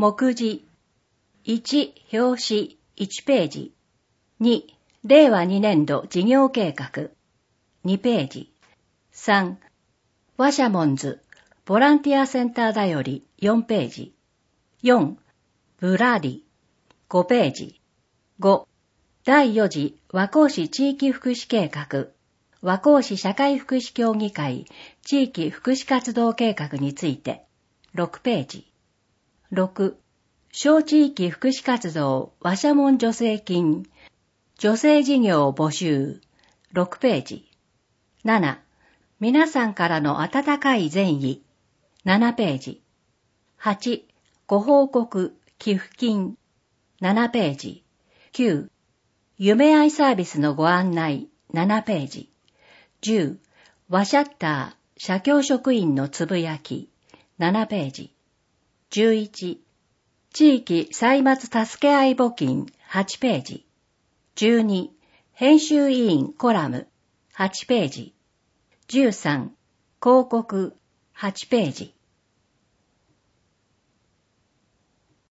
目次。1、表紙1ページ。2、令和2年度事業計画2ページ。3、ワシャモンズボランティアセンターだより4ページ。4、ブラリ5ページ。5、第4次和光市地域福祉計画和光市社会福祉協議会地域福祉活動計画について6ページ。6、小地域福祉活動ワシャモン助成金女性事業募集6ページ。7、皆さんからの温かい善意7ページ。8、ご報告寄付金7ページ。9、夢愛サービスのご案内7ページ。10、ワシャッター社協職員のつぶやき7ページ。11、地域歳末助け合い募金8ページ。12、編集委員コラム8ページ。13、広告8ページ。